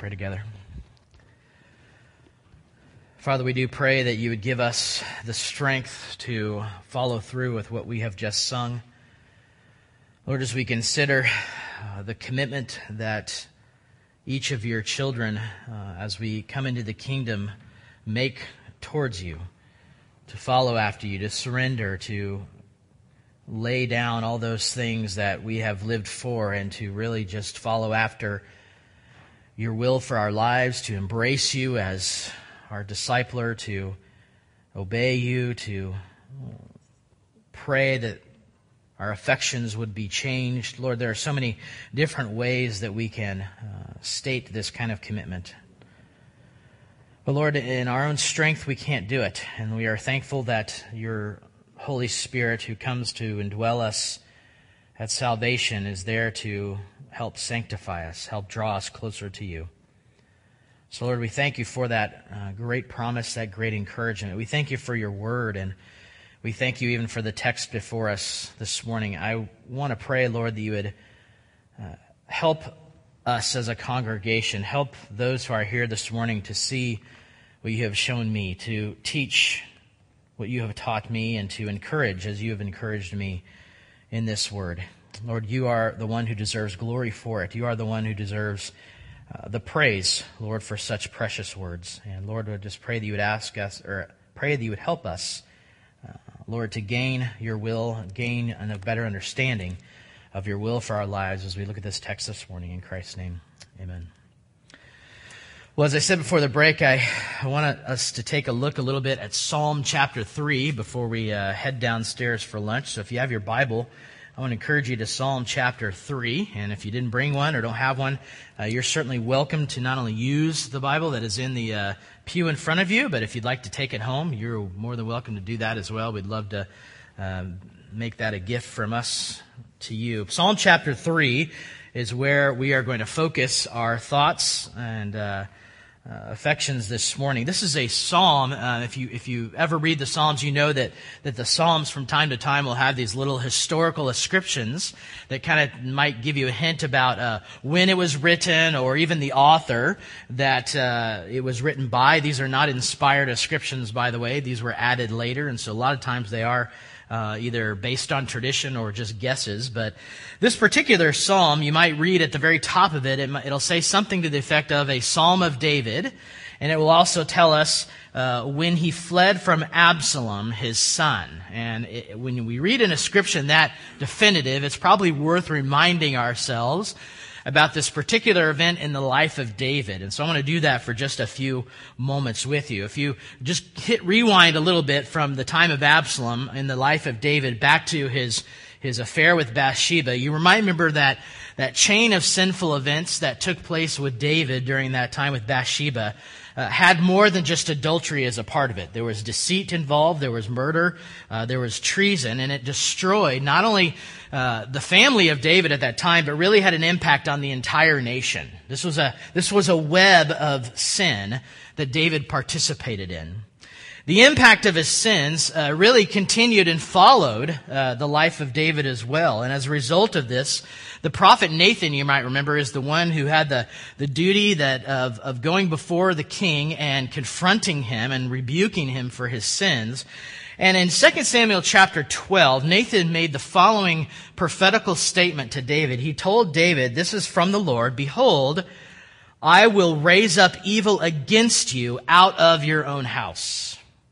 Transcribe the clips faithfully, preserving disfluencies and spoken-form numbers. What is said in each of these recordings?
pray together. Father, we do pray that you would give us the strength to follow through with what we have just sung. Lord, as we consider uh, the commitment that each of your children, uh, as we come into the kingdom, make towards you, to follow after you, to surrender, to lay down all those things that we have lived for, and to really just follow after your will for our lives, to embrace you as our discipler, to obey you, to pray that our affections would be changed. Lord, there are so many different ways that we can uh, state this kind of commitment. But Lord, in our own strength, we can't do it. And we are thankful that your Holy Spirit, who comes to indwell us at salvation, is there to help sanctify us, help draw us closer to you. So, Lord, we thank you for that uh, great promise, that great encouragement. We thank you for your word, and we thank you even for the text before us this morning. I want to pray, Lord, that you would uh, help us as a congregation, help those who are here this morning to see what you have shown me, to teach what you have taught me, and to encourage as you have encouraged me in this word. Lord, you are the one who deserves glory for it. You are the one who deserves uh, the praise, Lord, for such precious words. And Lord, I just pray that you would ask us, or pray that you would help us, uh, Lord, to gain your will, gain a better understanding of your will for our lives as we look at this text this morning. In Christ's name, amen. Well, as I said before the break, I, I want us to take a look a little bit at Psalm chapter three before we uh, head downstairs for lunch. So if you have your Bible, I want to encourage you to Psalm chapter three. And if you didn't bring one or don't have one, uh, you're certainly welcome to not only use the Bible that is in the uh, pew in front of you, but if you'd like to take it home, you're more than welcome to do that as well. We'd love to uh, make that a gift from us to you. Psalm chapter three is where we are going to focus our thoughts and uh, uh, affections this morning. This is a psalm. Uh, if you if you ever read the Psalms, you know that that the Psalms from time to time will have these little historical ascriptions that kind of might give you a hint about uh, when it was written, or even the author that uh, it was written by. These are not inspired ascriptions, by the way. These were added later, and so a lot of times they are Uh, either based on tradition or just guesses. But this particular psalm, you might read at the very top of it, it it'll say something to the effect of a Psalm of David, and it will also tell us uh, when he fled from Absalom, his son. And it, when we read an inscription that definitive, it's probably worth reminding ourselves about this particular event in the life of David. And so I want to do that for just a few moments with you. If you just hit rewind a little bit from the time of Absalom in the life of David back to his his affair with Bathsheba, you might remember that that chain of sinful events that took place with David during that time with Bathsheba uh, had more than just adultery as a part of it. There was deceit involved, there was murder, uh, there was treason, and it destroyed not only uh, the family of David at that time, but really had an impact on the entire nation. This was a this was a web of sin that David participated in. The impact of his sins uh, really continued and followed uh, the life of David as well. And as a result of this, the prophet Nathan, you might remember, is the one who had the, the duty that of, of going before the king and confronting him and rebuking him for his sins. And in Second Samuel chapter twelve, Nathan made the following prophetical statement to David. He told David, this is from the Lord, "Behold, I will raise up evil against you out of your own house."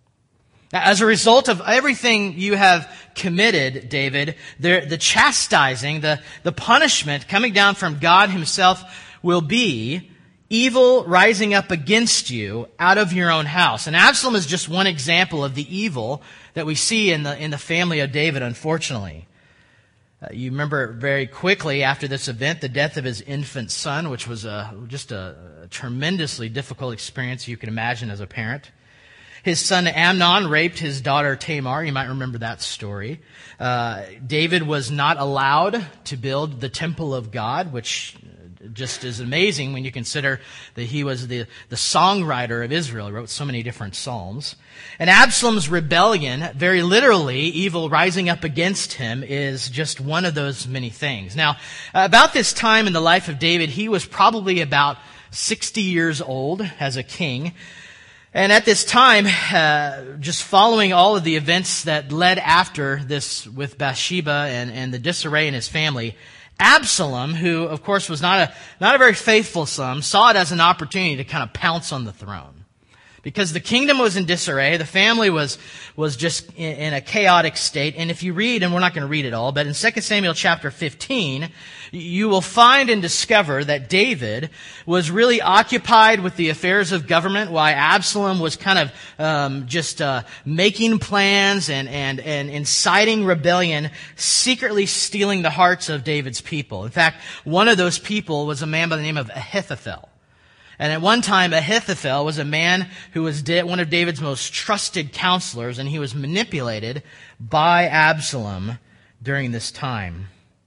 Now, as a result of everything you have committed, David, the, the chastising, the, the punishment coming down from God himself will be evil rising up against you out of your own house. And Absalom is just one example of the evil that we see in the, in the family of David, unfortunately. Uh, you remember very quickly after this event, the death of his infant son, which was a, just a, a tremendously difficult experience you can imagine as a parent. His son Amnon raped his daughter Tamar. You might remember that story. Uh, David was not allowed to build the temple of God, which just is amazing when you consider that he was the, the songwriter of Israel. He wrote so many different psalms. And Absalom's rebellion, very literally, evil rising up against him, is just one of those many things. Now, about this time in the life of David, he was probably about sixty years old as a king. And at this time, uh, just following all of the events that led after this with Bathsheba and, and the disarray in his family, Absalom, who of course was not a, not a very faithful son, saw it as an opportunity to kind of pounce on the throne. Because the kingdom was in disarray, the family was was just in, in a chaotic state. And if you read, and we're not going to read it all, but in Second Samuel chapter fifteen, you will find and discover that David was really occupied with the affairs of government, while Absalom was kind of um, just uh, making plans and, and, and inciting rebellion, secretly stealing the hearts of David's people. In fact, one of those people was a man by the name of Ahithophel. And at one time, Ahithophel was a man who was one of David's most trusted counselors, and he was manipulated by Absalom during this time.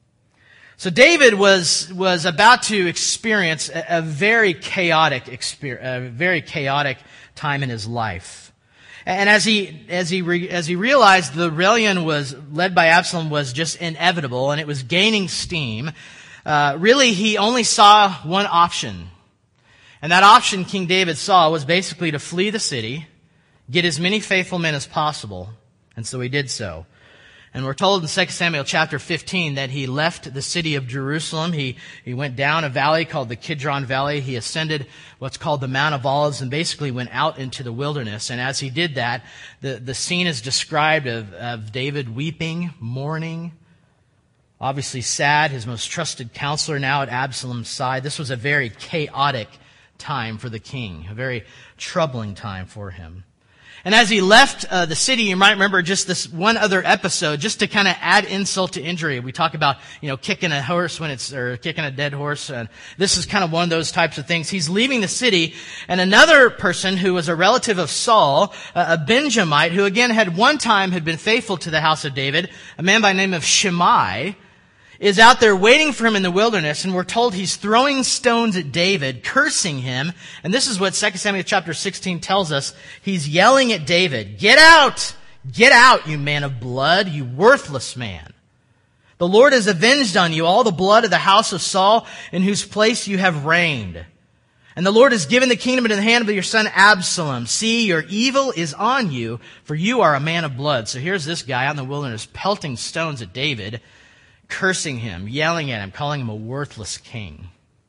So David was was about to experience a, a very chaotic experience, a very chaotic time in his life. And as he as he re, as he realized the rebellion was led by Absalom was just inevitable, and it was gaining steam, uh, really he only saw one option. And that option King David saw was basically to flee the city, get as many faithful men as possible. And so he did so. And we're told in Second Samuel chapter fifteen that he left the city of Jerusalem. He, he went down a valley called the Kidron Valley. He ascended what's called the Mount of Olives and basically went out into the wilderness. And as he did that, the, the scene is described of, of David weeping, mourning, obviously sad, his most trusted counselor now at Absalom's side. This was a very chaotic time for the king, a very troubling time for him. And as he left uh, the city, you might remember just this one other episode, just to kind of add insult to injury. We talk about, you know, kicking a horse when it's, or kicking a dead horse. And this is kind of one of those types of things. He's leaving the city, and another person who was a relative of Saul, a Benjamite, who again had one time had been faithful to the house of David, a man by the name of Shimei, is out there waiting for him in the wilderness, and we're told he's throwing stones at David, cursing him. And this is what Second Samuel chapter sixteen tells us. He's yelling at David, "Get out! Get out, you man of blood, you worthless man. The Lord has avenged on you all the blood of the house of Saul, in whose place you have reigned. And the Lord has given the kingdom into the hand of your son Absalom. See, your evil is on you, for you are a man of blood." So here's this guy out in the wilderness pelting stones at David, cursing him, yelling at him, calling him a worthless king.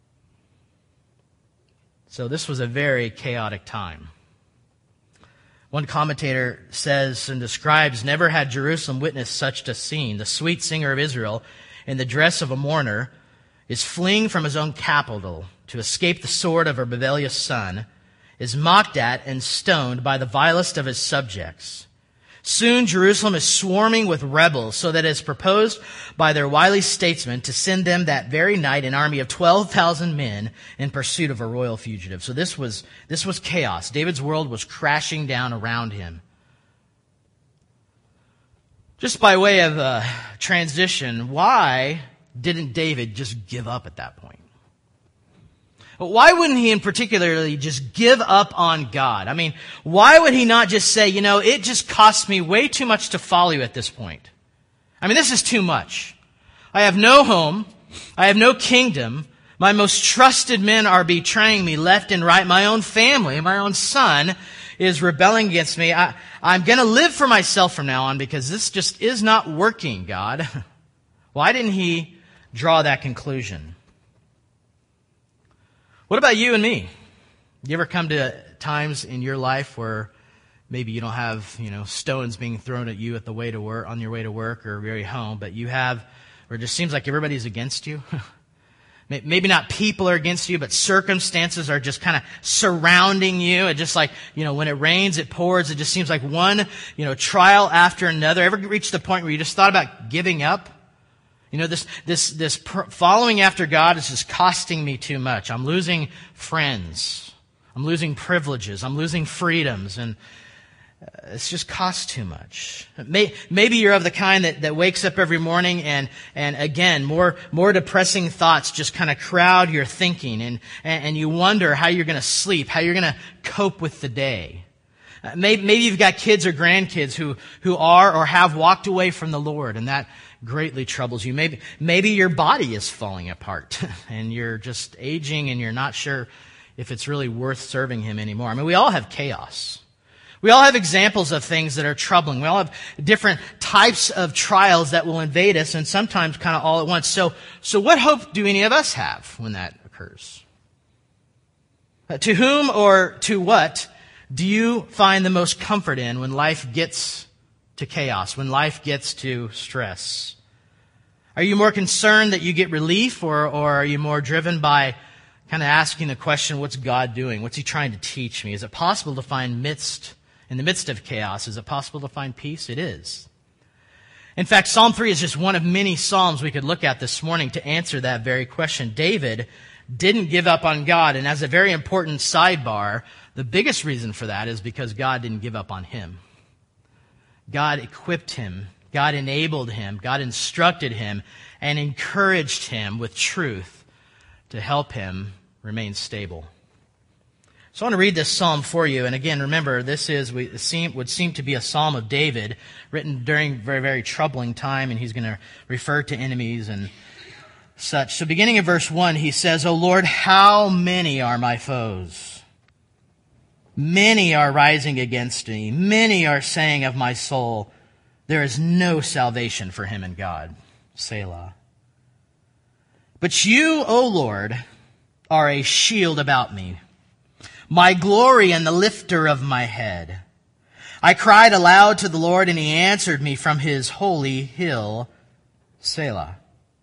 So this was a very chaotic time. One commentator says and describes, "Never had Jerusalem witnessed such a scene. The sweet singer of Israel, in the dress of a mourner, is fleeing from his own capital to escape the sword of a rebellious son, is mocked at and stoned by the vilest of his subjects. Soon Jerusalem is swarming with rebels, so that it is proposed by their wily statesmen to send them that very night an army of twelve thousand men in pursuit of a royal fugitive." So this was, this was chaos. David's world was crashing down around him. Just by way of uh, transition, why didn't David just give up at that point? Why wouldn't he in particularly just give up on God? I mean, why would he not just say, you know, it just costs me way too much to follow you at this point. I mean, this is too much. I have no home. I have no kingdom. My most trusted men are betraying me left and right. My own family, my own son is rebelling against me. I, I'm going to live for myself from now on because this just is not working, God. Why didn't he draw that conclusion? What about you and me? You ever come to times in your life where maybe you don't have, you know, stones being thrown at you at the way to work, on your way to work or your way home, but you have, or it just seems like everybody's against you? Maybe not people are against you, but circumstances are just kind of surrounding you. It just like, you know, when it rains, it pours. It just seems like one, you know, trial after another. Ever reached the point where you just thought about giving up? You know, this, this, this following after God is just costing me too much. I'm losing friends. I'm losing privileges. I'm losing freedoms. And it's just costs too much. Maybe you're of the kind that, that wakes up every morning and, and again, more, more depressing thoughts just kind of crowd your thinking, and, and, and you wonder how you're going to sleep, how you're going to cope with the day. Maybe, maybe you've got kids or grandkids who, who are or have walked away from the Lord, and that greatly troubles you. Maybe, maybe your body is falling apart and you're just aging and you're not sure, if it's really worth serving him anymore. I mean, we all have chaos. We all have examples of things that are troubling. We all have different types of trials that will invade us, and sometimes kind of all at once. So, so what hope do any of us have when that occurs? Uh, to whom or to what do you find the most comfort in when life gets to chaos, when life gets to stress? Are you more concerned that you get relief, or, or are you more driven by kind of asking the question, what's God doing? What's he trying to teach me? Is it possible to find midst In the midst of chaos? Is it possible to find peace? It is. In fact, Psalm three is just one of many psalms we could look at this morning to answer that very question. David didn't give up on God, and as a very important sidebar, the biggest reason for that is because God didn't give up on him. God equipped him, God enabled him, God instructed him, and encouraged him with truth to help him remain stable. So I want to read this psalm for you. And again, remember, this is we seem, would seem to be a psalm of David written during a very, very troubling time, and he's going to refer to enemies and such. So beginning in verse one, he says, O Lord, how many are my foes? Many are rising against me. Many are saying of my soul, there is no salvation for him in God. Selah. But you, O Lord, are a shield about me, my glory and the lifter of my head. I cried aloud to the Lord, and he answered me from his holy hill, Selah.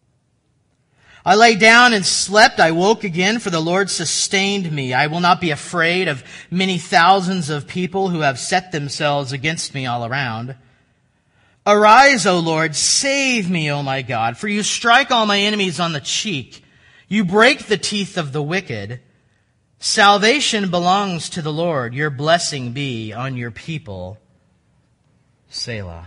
I lay down and slept. I woke again, for the Lord sustained me. I will not be afraid of many thousands of people who have set themselves against me all around. Arise, O Lord, save me, O my God, for you strike all my enemies on the cheek. You break the teeth of the wicked. Salvation belongs to the Lord. Your blessing be on your people. Selah.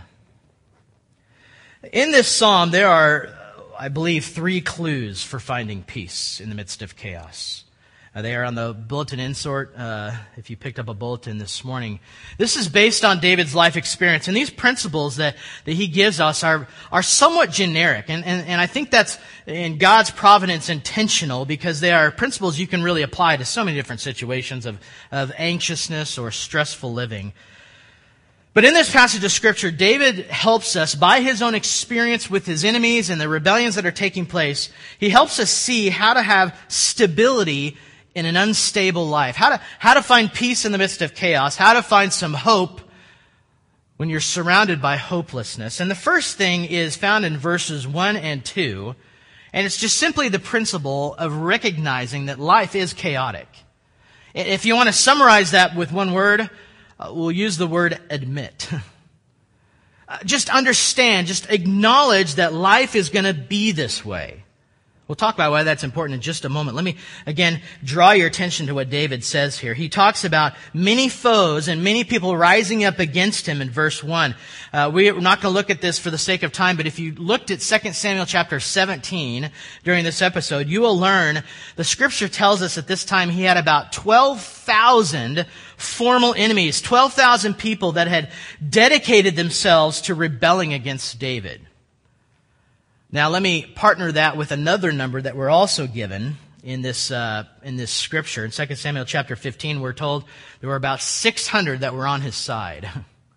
In this psalm, there are, I believe, three clues for finding peace in the midst of chaos. Uh, they are on the bulletin insert, uh, if you picked up a bulletin this morning. This is based on David's life experience. And these principles that, that he gives us are, are somewhat generic. And, and, and I think that's in God's providence intentional, because they are principles you can really apply to so many different situations of, of anxiousness or stressful living. But in this passage of Scripture, David helps us, by his own experience with his enemies and the rebellions that are taking place, he helps us see how to have stability in an unstable life, how to, how to find peace in the midst of chaos, how to find some hope when you're surrounded by hopelessness. And the first thing is found in verses one and two, and it's just simply the principle of recognizing that life is chaotic. If you want to summarize that with one word, Uh, we'll use the word admit. uh, just understand, just acknowledge that life is going to be this way. We'll talk about why that's important in just a moment. Let me, again, draw your attention to what David says here. He talks about many foes and many people rising up against him in verse one. Uh, we're not going to look at this for the sake of time, but if you looked at Second Samuel chapter seventeen during this episode, you will learn the Scripture tells us at this time he had about twelve thousand formal enemies, twelve thousand people that had dedicated themselves to rebelling against David. Now, let me partner that with another number that we're also given in this uh, in this scripture. In Second Samuel chapter fifteen, we're told there were about six hundred that were on his side.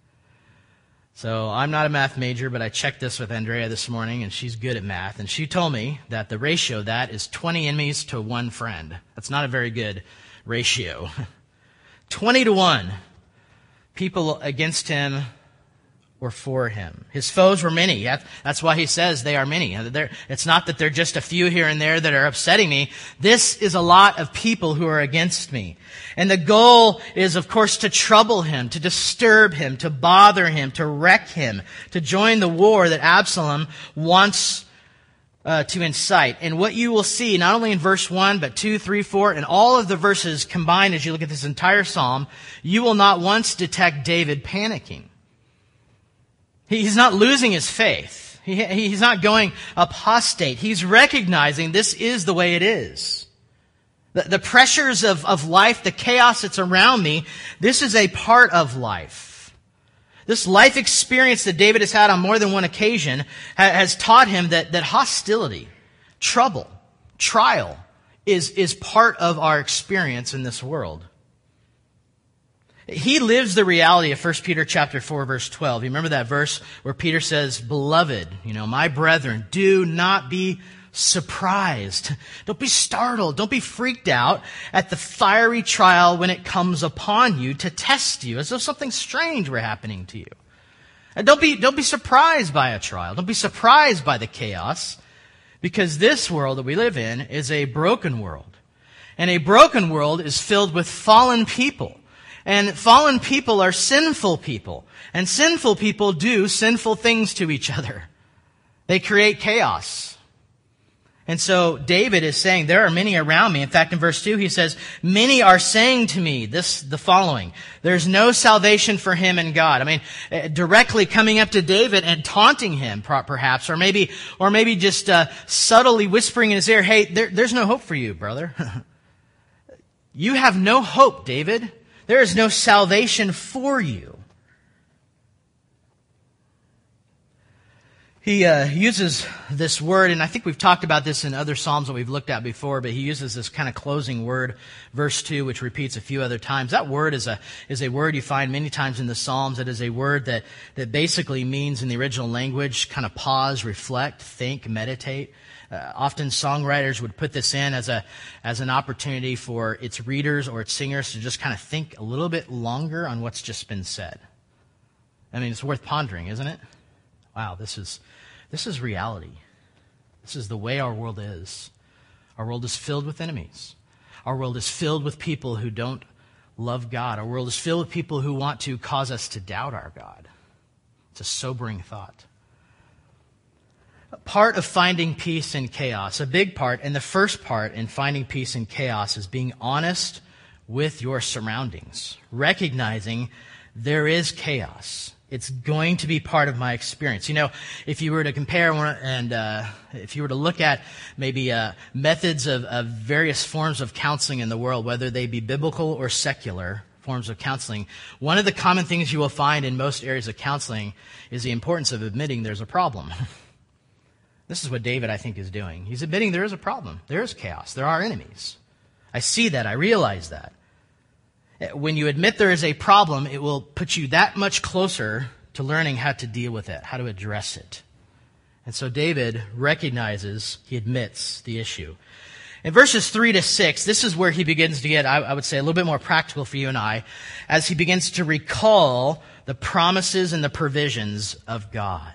So I'm not a math major, but I checked this with Andrea this morning, and she's good at math. And she told me that the ratio of that is twenty enemies to one friend. That's not a very good ratio. twenty to one people against him were for him. His foes were many. That's why he says they are many. It's not that they're just a few here and there that are upsetting me. This is a lot of people who are against me. And the goal is, of course, to trouble him, to disturb him, to bother him, to wreck him, to join the war that Absalom wants uh, to incite. And what you will see, not only in verse one, but two, three, four, and all of the verses combined as you look at this entire psalm, you will not once detect David panicking. He's not losing his faith. He, he's not going apostate. He's recognizing this is the way it is. The, the pressures of, of life, the chaos that's around me, this is a part of life. This life experience that David has had on more than one occasion ha, has taught him that, that hostility, trouble, trial is, is part of our experience in this world. He lives the reality of First Peter chapter four, verse twelve. You remember that verse where Peter says, "Beloved, you know, my brethren, do not be surprised. Don't be startled. Don't be freaked out at the fiery trial when it comes upon you to test you, as though something strange were happening to you." And don't be, don't be surprised by a trial. Don't be surprised by the chaos, because this world that we live in is a broken world. And a broken world is filled with fallen people. And fallen people are sinful people. And sinful people do sinful things to each other. They create chaos. And so David is saying, there are many around me. In fact, in verse two, he says, many are saying to me this, the following: there's no salvation for him in God. I mean, directly coming up to David and taunting him, perhaps, or maybe, or maybe just uh, subtly whispering in his ear, hey, there, there's no hope for you, brother. You have no hope, David. There is no salvation for you. He uh, uses this word, and I think we've talked about this in other Psalms that we've looked at before, but he uses this kind of closing word, verse two, which repeats a few other times. That word is a is a word you find many times in the Psalms. It is a word that, that basically means, in the original language, kind of pause, reflect, think, meditate. Uh, often songwriters would put this in as a as an opportunity for its readers or its singers to just kind of think a little bit longer on what's just been said. I mean, it's worth pondering, isn't it? Wow, this is this is reality. This is the way our world is. Our world is filled with enemies. Our world is filled with people who don't love God. Our world is filled with people who want to cause us to doubt our God. It's a sobering thought. Part of finding peace in chaos, a big part, and the first part in finding peace in chaos, is being honest with your surroundings, recognizing there is chaos. It's going to be part of my experience. You know, if you were to compare one, and uh, if you were to look at maybe uh, methods of, of various forms of counseling in the world, whether they be biblical or secular forms of counseling, one of the common things you will find in most areas of counseling is the importance of admitting there's a problem. This is what David, I think, is doing. He's admitting there is a problem. There is chaos. There are enemies. I see that. I realize that. When you admit there is a problem, it will put you that much closer to learning how to deal with it, how to address it. And so David recognizes, he admits the issue. In verses three to six, this is where he begins to get, I, I would say, a little bit more practical for you and I, as he begins to recall the promises and the provisions of God.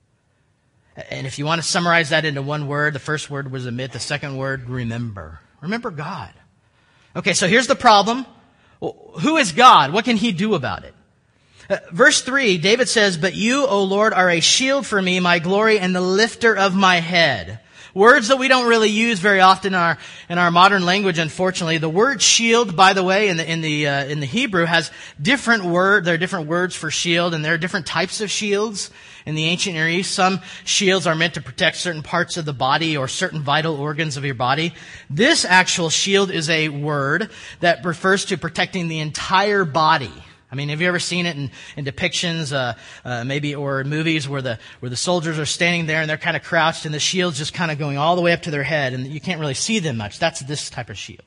And if you want to summarize that into one word, the first word was admit, the second word, remember. Remember God. Okay, so here's the problem. Who is God? What can he do about it? Uh, verse three, David says, "But you, O Lord, are a shield for me, my glory, and the lifter of my head." Words that we don't really use very often in our in our modern language, unfortunately. The word shield, by the way, in the in the uh, in the Hebrew, has different word. There are different words for shield, and there are different types of shields in the ancient Near East. Some shields are meant to protect certain parts of the body or certain vital organs of your body. This actual shield is a word that refers to protecting the entire body. I mean, have you ever seen it in, in depictions, uh, uh, maybe, or movies where the where the soldiers are standing there and they're kind of crouched and the shield's just kind of going all the way up to their head and you can't really see them much? That's this type of shield.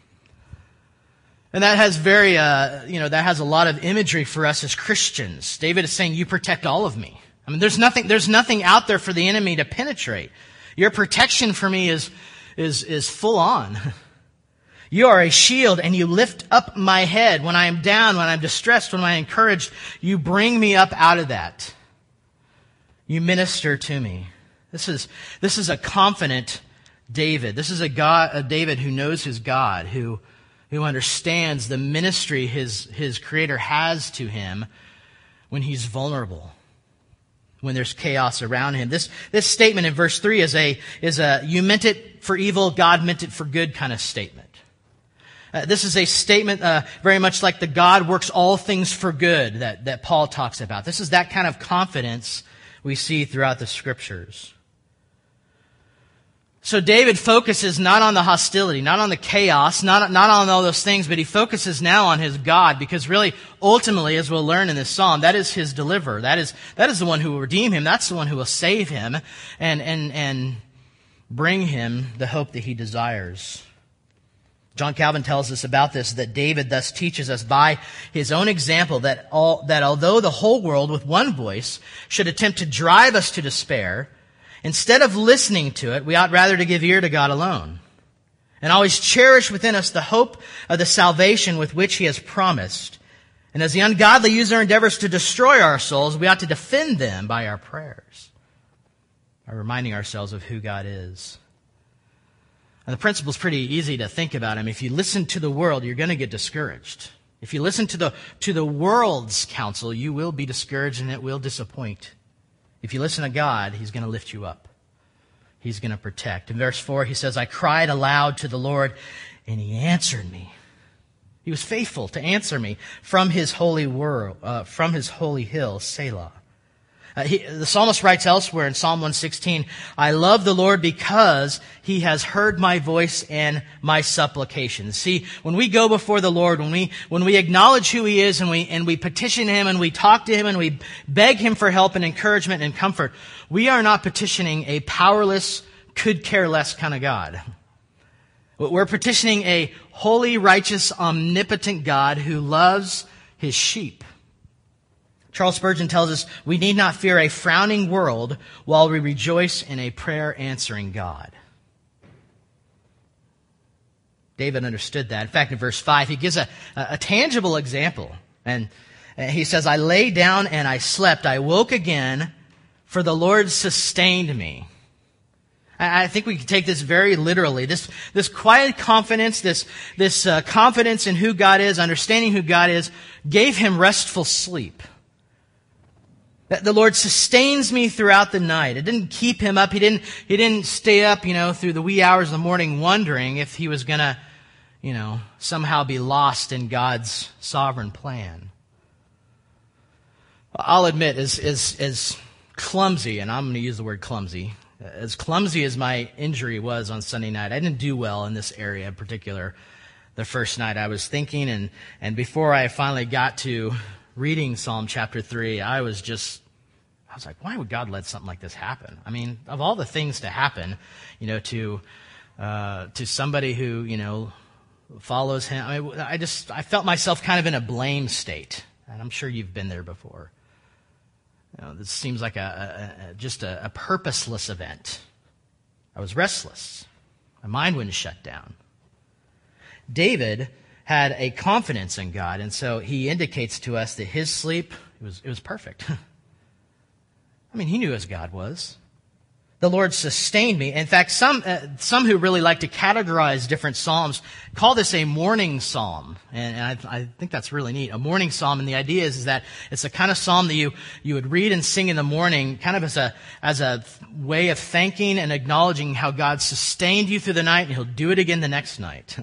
And that has very, uh, you know, that has a lot of imagery for us as Christians. David is saying, "You protect all of me." I mean, there's nothing, there's nothing out there for the enemy to penetrate. Your protection for me is is is full on. You are a shield, and you lift up my head. When I am down, when I'm distressed, when I'm encouraged, you bring me up out of that. You minister to me. This is, this is a confident David. This is a God, a David who knows his God, who, who understands the ministry his, his Creator has to him when he's vulnerable, when there's chaos around him. This, this statement in verse three is a, is a, you meant it for evil, God meant it for good kind of statement. Uh, this is a statement uh, very much like the God works all things for good that, that Paul talks about. This is that kind of confidence we see throughout the Scriptures. So David focuses not on the hostility, not on the chaos, not, not on all those things, but he focuses now on his God, because really, ultimately, as we'll learn in this psalm, that is his deliverer. That is, that is the one who will redeem him. That's the one who will save him and, and, and bring him the hope that he desires. John Calvin tells us about this, that David thus teaches us by his own example that all, that although the whole world with one voice should attempt to drive us to despair, instead of listening to it, we ought rather to give ear to God alone, and always cherish within us the hope of the salvation with which he has promised. And as the ungodly use their endeavors to destroy our souls, we ought to defend them by our prayers, by reminding ourselves of who God is. And the principle is pretty easy to think about. I mean, if you listen to the world, you're going to get discouraged. If you listen to the, to the world's counsel, you will be discouraged and it will disappoint. If you listen to God, he's going to lift you up. He's going to protect. In verse four, he says, I cried aloud to the Lord, and he answered me. He was faithful to answer me from his holy world, uh, from his holy hill, Selah. Uh, he, the psalmist writes elsewhere in Psalm one sixteen, I love the Lord because he has heard my voice and my supplications. See, when we go before the Lord, when we, when we acknowledge who he is and we, and we petition him and we talk to him and we beg him for help and encouragement and comfort, we are not petitioning a powerless, could care less kind of God. We're petitioning a holy, righteous, omnipotent God who loves his sheep. Charles Spurgeon tells us we need not fear a frowning world while we rejoice in a prayer-answering God. David understood that. In fact, in verse five, he gives a, a tangible example. And he says, I lay down and I slept. I woke again, for the Lord sustained me. I think we can take this very literally. This, this quiet confidence, this, this uh, confidence in who God is, understanding who God is, gave him restful sleep. That the Lord sustains me throughout the night. It didn't keep him up. He didn't, he didn't stay up, you know, through the wee hours of the morning wondering if he was going to, you know, somehow be lost in God's sovereign plan. I'll admit, as, as, as clumsy, and I'm going to use the word clumsy, as clumsy as my injury was on Sunday night, I didn't do well in this area in particular the first night. I was thinking, and, and before I finally got to reading Psalm chapter three, I was just, I was like, why would God let something like this happen? I mean, of all the things to happen, you know, to, uh, to somebody who, you know, follows him, I mean, I just, I felt myself kind of in a blame state. And I'm sure you've been there before. You know, this seems like a, a, a just a, a purposeless event. I was restless. My mind wouldn't shut down. David had a confidence in God, and so he indicates to us that his sleep, it was, it was perfect. I mean, he knew as God was. The Lord sustained me. In fact, some uh, some who really like to categorize different psalms call this a morning psalm, and, and I, I think that's really neat. A morning psalm, and the idea is, is that it's the kind of psalm that you you would read and sing in the morning, kind of as a as a way of thanking and acknowledging how God sustained you through the night, and He'll do it again the next night.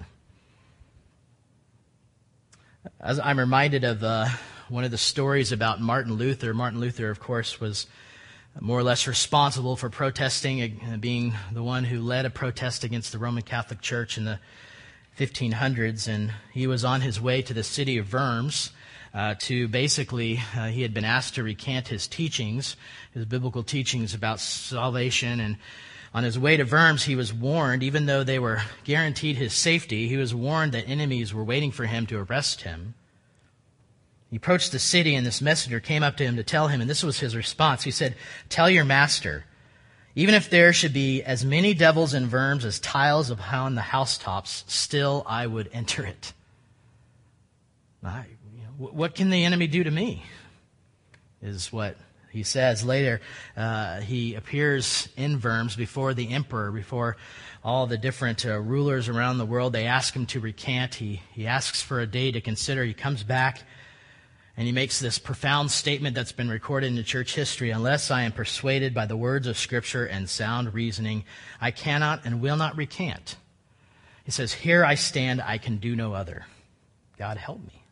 As I'm reminded of uh, one of the stories about Martin Luther. Martin Luther, of course, was more or less responsible for protesting, uh, being the one who led a protest against the Roman Catholic Church in the fifteen hundreds. And he was on his way to the city of Worms uh, to basically, uh, he had been asked to recant his teachings, his biblical teachings about salvation. And on his way to Worms, he was warned, even though they were guaranteed his safety, he was warned that enemies were waiting for him to arrest him. He approached the city, and this messenger came up to him to tell him, and this was his response. He said, "Tell your master, even if there should be as many devils in Worms as tiles upon the housetops, still I would enter it." I, you know, what can the enemy do to me? Is what he says. Later, uh, he appears in Worms before the emperor, before all the different uh, rulers around the world. They ask him to recant. He, he asks for a day to consider. He comes back, and he makes this profound statement that's been recorded in the church history: "Unless I am persuaded by the words of Scripture and sound reasoning, I cannot and will not recant." He says, "Here I stand, I can do no other. God help me."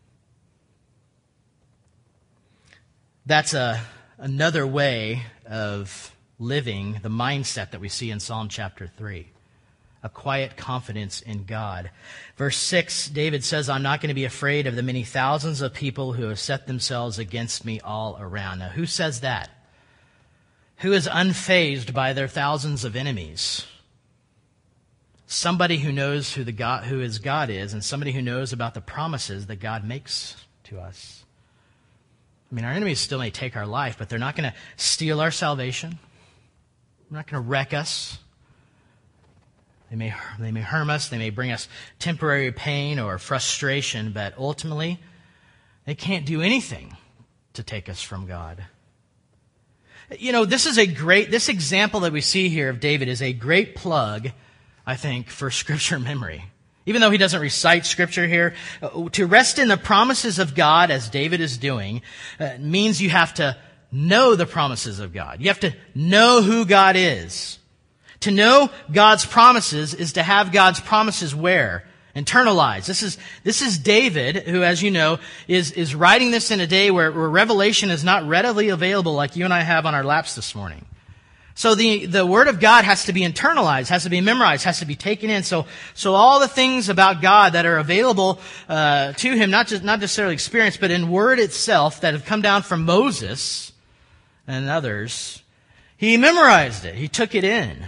That's a another way of living the mindset that we see in Psalm chapter three. A quiet confidence in God. Verse six, David says, "I'm not going to be afraid of the many thousands of people who have set themselves against me all around." Now, who says that? Who is unfazed by their thousands of enemies? somebody who knows who the God, who his God is, and somebody who knows about the promises that God makes to us. I mean, our enemies still may take our life, but they're not going to steal our salvation. They're not going to wreck us. They may, they may harm us. They may bring us temporary pain or frustration, but ultimately, they can't do anything to take us from God. You know, this is a great, this example that we see here of David is a great plug, I think, for Scripture memory. Even though he doesn't recite Scripture here, uh, to rest in the promises of God, as David is doing, uh, means you have to know the promises of God. You have to know who God is. To know God's promises is to have God's promises where? Internalized. This is, this is David, who, as you know, is, is writing this in a day where, where revelation is not readily available like you and I have on our laps this morning. So the, the Word of God has to be internalized, has to be memorized, has to be taken in. So, so all the things about God that are available, uh, to him, not just, not necessarily experienced, but in Word itself that have come down from Moses and others, he memorized it. He took it in.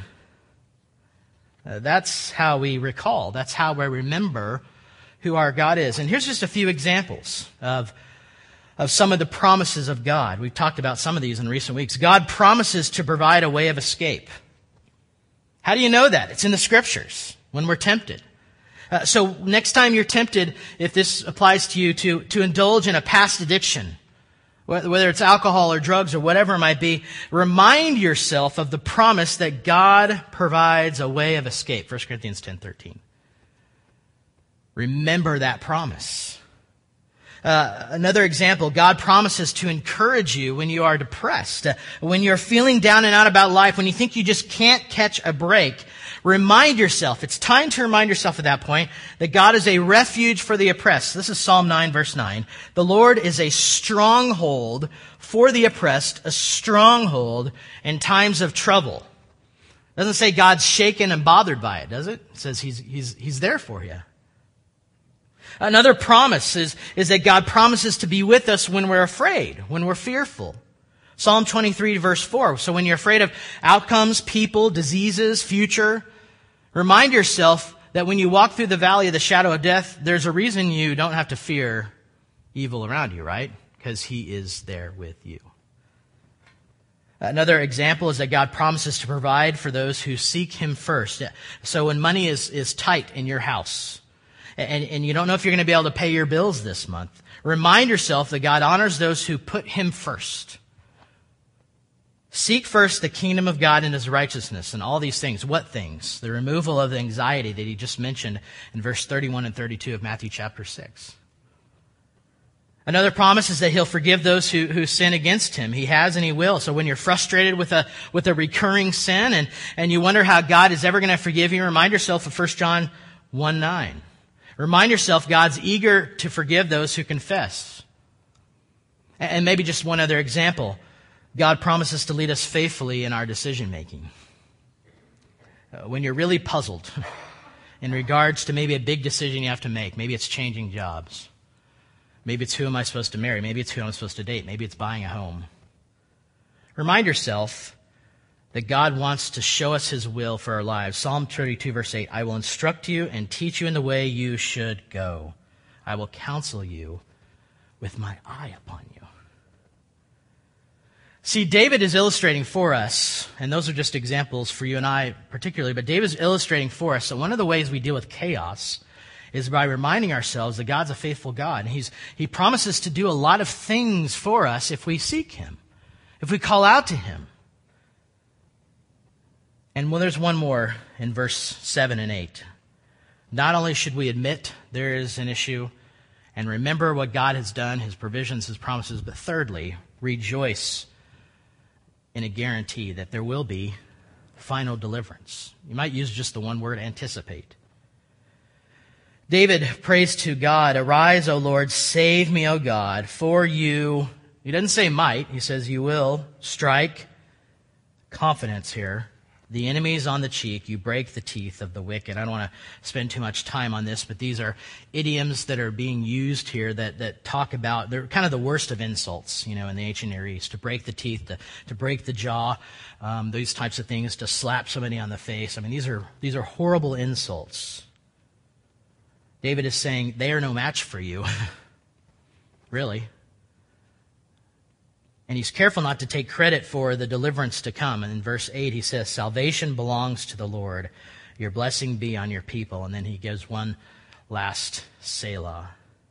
Uh, that's how we recall. That's how we remember who our God is. And here's just a few examples of of some of the promises of God. We've talked about some of these in recent weeks. God promises to provide a way of escape. How do you know that? It's in the Scriptures when we're tempted. Uh, so next time you're tempted, if this applies to you, to, to indulge in a past addiction, whether it's alcohol or drugs or whatever it might be, remind yourself of the promise that God provides a way of escape. First Corinthians ten thirteen. Remember that promise. Uh, another example, God promises to encourage you when you are depressed, uh, when you're feeling down and out about life, when you think you just can't catch a break. Remind yourself, it's time to remind yourself at that point that God is a refuge for the oppressed. This is Psalm nine, verse nine. The Lord is a stronghold for the oppressed, a stronghold in times of trouble. It doesn't say God's shaken and bothered by it, does it? It says he's, he's, he's there for you. Another promise is, is that God promises to be with us when we're afraid, when we're fearful. Psalm twenty-three, verse four. So when you're afraid of outcomes, people, diseases, future, remind yourself that when you walk through the valley of the shadow of death, there's a reason you don't have to fear evil around you, right? Because he is there with you. Another example is that God promises to provide for those who seek him first. So when money is, is tight in your house, and, and you don't know if you're going to be able to pay your bills this month, remind yourself that God honors those who put him first. Seek first the kingdom of God and his righteousness, and all these things. What things? The removal of the anxiety that he just mentioned in verse thirty-one and thirty-two of Matthew chapter six. Another promise is that he'll forgive those who, who sin against him. He has and he will. So when you're frustrated with a with a recurring sin and, and you wonder how God is ever going to forgive you, remind yourself of First John one nine. Remind yourself God's eager to forgive those who confess. And maybe just one other example. God promises to lead us faithfully in our decision making. Uh, when you're really puzzled in regards to maybe a big decision you have to make, maybe it's changing jobs. Maybe it's who am I supposed to marry. Maybe it's who I'm supposed to date. Maybe it's buying a home. Remind yourself that God wants to show us his will for our lives. Psalm thirty-two, verse eight, I will instruct you and teach you in the way you should go. I will counsel you with my eye upon you. See, David is illustrating for us, and those are just examples for you and I particularly, but David's illustrating for us that one of the ways we deal with chaos is by reminding ourselves that God's a faithful God. And he's, he promises to do a lot of things for us if we seek him, if we call out to him. And well, there's one more in verse seven and eight. Not only should we admit there is an issue and remember what God has done, his provisions, his promises, but thirdly, rejoice in a guarantee that there will be final deliverance. You might use just the one word, anticipate. David prays to God, arise, O Lord, save me, O God, for you, he doesn't say might, he says you will strike, confidence here, The enemy's on the cheek. You break the teeth of the wicked. I don't want to spend too much time on this, but these are idioms that are being used here that, that talk about, they're kind of the worst of insults, you know, in the ancient Near East. To break the teeth, to, to break the jaw, um, these types of things, to slap somebody on the face. I mean, these are these are horrible insults. David is saying, they are no match for you. Really. And he's careful not to take credit for the deliverance to come. And in verse eight, he says, salvation belongs to the Lord. Your blessing be on your people. And then he gives one last Selah.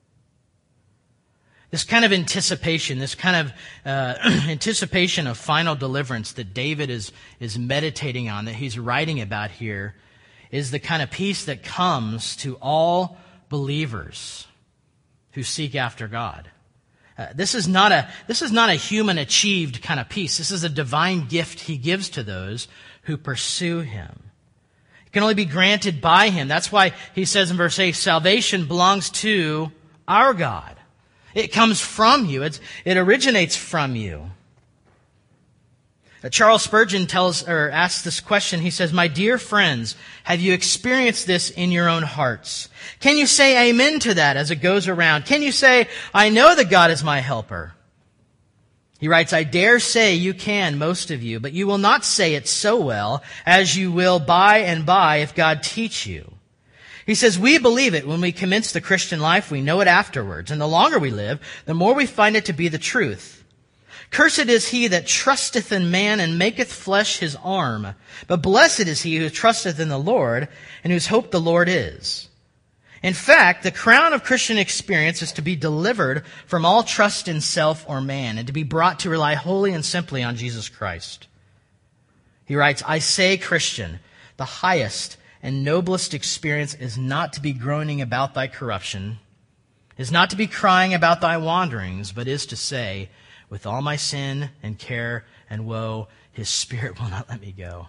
This kind of anticipation, this kind of uh, anticipation of final deliverance that David is, is meditating on, that he's writing about here, is the kind of peace that comes to all believers who seek after God. Uh, this is not a this is not a human achieved kind of peace. This is a divine gift he gives to those who pursue him. It can only be granted by him. That's why he says in verse eight, salvation belongs to our God. It comes from you. It's, it originates from you. Uh, Charles Spurgeon tells or asks this question. He says, my dear friends, have you experienced this in your own hearts? Can you say amen to that as it goes around? Can you say, I know that God is my helper? He writes, I dare say you can, most of you, but you will not say it so well as you will by and by if God teach you. He says, we believe it when we commence the Christian life. We know it afterwards. And the longer we live, the more we find it to be the truth. Cursed is he that trusteth in man and maketh flesh his arm. But blessed is he who trusteth in the Lord and whose hope the Lord is. In fact, the crown of Christian experience is to be delivered from all trust in self or man and to be brought to rely wholly and simply on Jesus Christ. He writes, I say, Christian, the highest and noblest experience is not to be groaning about thy corruption, is not to be crying about thy wanderings, but is to say, with all my sin and care and woe, his Spirit will not let me go.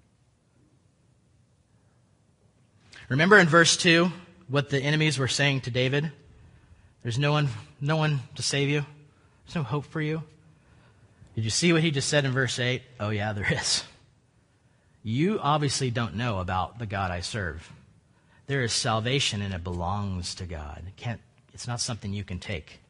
Remember in verse two what the enemies were saying to David? There's no one, no one to save you. There's no hope for you. Did you see what he just said in verse eight? Oh yeah, there is. You obviously don't know about the God I serve. There is salvation and it belongs to God. It can't, it's not something you can take.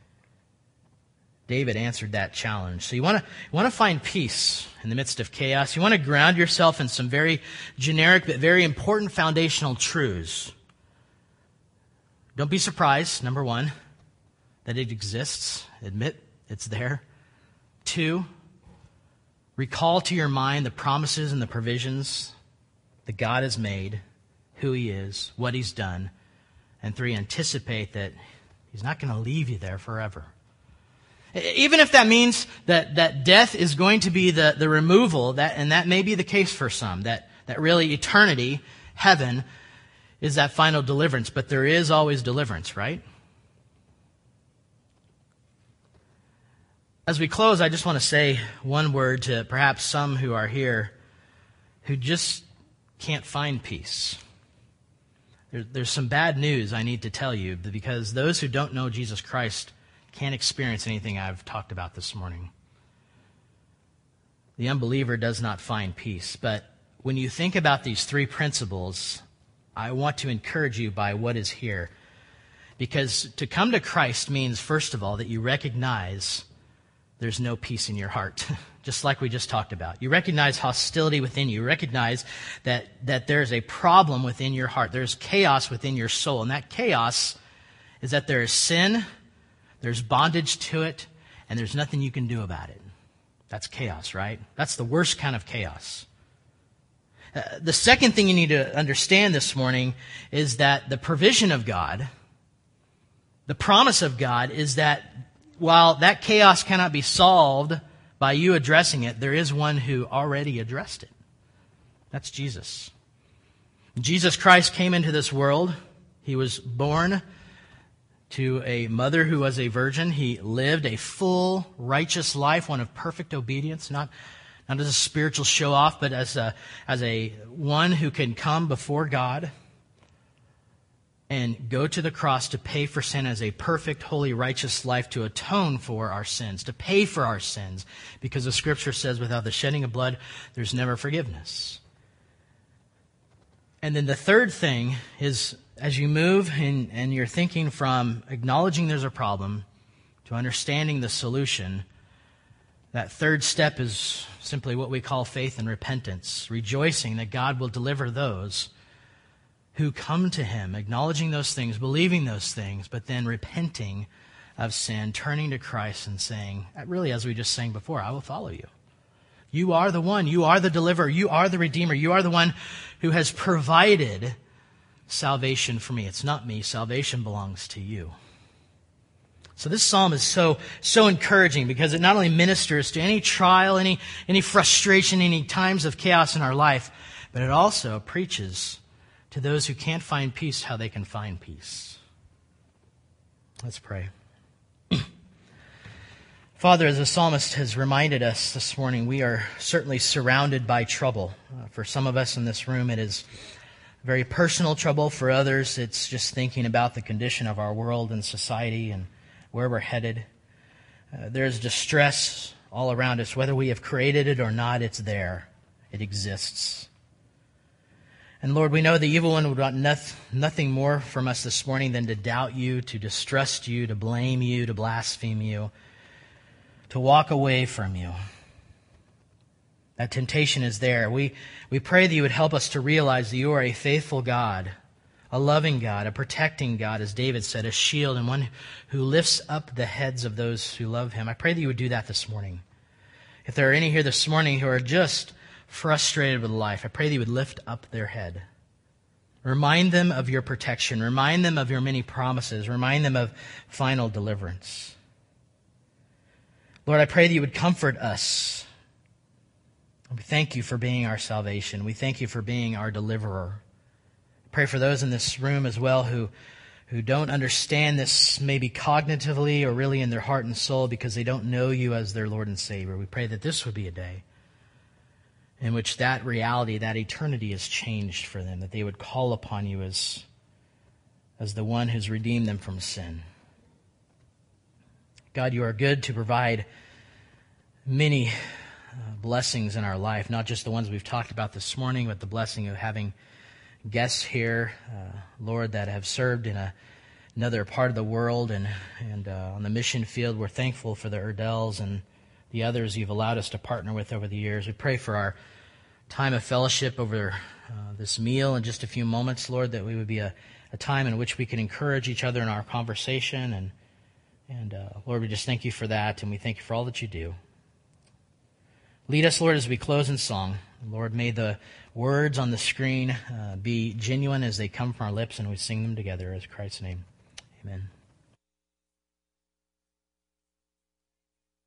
David answered that challenge. So you want to you want to find peace in the midst of chaos. You want to ground yourself in some very generic but very important foundational truths. Don't be surprised, number one, that it exists. Admit it's there. Two, recall to your mind the promises and the provisions that God has made, who he is, what he's done. And three, anticipate that he's not going to leave you there forever. Even if that means that, that death is going to be the, the removal, that, and that may be the case for some, that, that really eternity, heaven, is that final deliverance. But there is always deliverance, right? As we close, I just want to say one word to perhaps some who are here who just can't find peace. There, there's some bad news I need to tell you, because those who don't know Jesus Christ can't experience anything I've talked about this morning. The unbeliever does not find peace. But when you think about these three principles, I want to encourage you by what is here. Because to come to Christ means, first of all, that you recognize there's no peace in your heart, just like we just talked about. You recognize hostility within you. You recognize that, that there's a problem within your heart. There's chaos within your soul. And that chaos is that there is sin, there's bondage to it, and there's nothing you can do about it. That's chaos, right? That's the worst kind of chaos. Uh, the second thing you need to understand this morning is that the provision of God, the promise of God, is that while that chaos cannot be solved by you addressing it, there is one who already addressed it. That's Jesus. Jesus Christ came into this world. He was born to a mother who was a virgin. He lived a full, righteous life, one of perfect obedience, not, not as a spiritual show-off, but as a, as a one who can come before God. and go to the cross to pay for sin as a perfect, holy, righteous life to atone for our sins, to pay for our sins, because the Scripture says without the shedding of blood, there's never forgiveness. And then the third thing is, as you move and, and you're thinking from acknowledging there's a problem to understanding the solution, that third step is simply what we call faith and repentance, rejoicing that God will deliver those who come to Him, acknowledging those things, believing those things, but then repenting of sin, turning to Christ and saying, really, as we just sang before, I will follow you. You are the one. You are the deliverer. You are the redeemer. You are the one who has provided salvation for me. It's not me. Salvation belongs to you. So this psalm is so so encouraging because it not only ministers to any trial, any any frustration, any times of chaos in our life, but it also preaches to those who can't find peace how they can find peace. Let's pray. Father, as the psalmist has reminded us this morning, we are certainly surrounded by trouble. Uh, for some of us in this room, it is very personal trouble. For others, it's just thinking about the condition of our world and society and where we're headed. Uh, there's distress all around us. Whether we have created it or not, it's there. It exists. And Lord, we know the evil one would want noth- nothing more from us this morning than to doubt you, to distrust you, to blame you, to blaspheme you, to walk away from you. That temptation is there. We, we pray that you would help us to realize that you are a faithful God, a loving God, a protecting God, as David said, a shield, and one who lifts up the heads of those who love him. I pray that you would do that this morning. If there are any here this morning who are just frustrated with life, I pray that you would lift up their head. Remind them of your protection. Remind them of your many promises. Remind them of final deliverance. Lord, I pray that you would comfort us. We thank you for being our salvation. We thank you for being our deliverer. Pray for those in this room as well who, who don't understand this maybe cognitively or really in their heart and soul because they don't know you as their Lord and Savior. We pray that this would be a day in which that reality, that eternity is changed for them, that they would call upon you as, as the one who's redeemed them from sin. God, you are good to provide many uh, blessings in our life, not just the ones we've talked about this morning, but the blessing of having guests here, uh, Lord, that have served in a, another part of the world and, and uh, on the mission field. We're thankful for the Erdells and the others you've allowed us to partner with over the years. We pray for our time of fellowship over uh, this meal in just a few moments, Lord, that we would be a, a time in which we can encourage each other in our conversation. And, and uh, Lord, we just thank you for that, and we thank you for all that you do. Lead us, Lord, as we close in song. Lord, may the words on the screen uh, be genuine as they come from our lips, and we sing them together in Christ's name. Amen.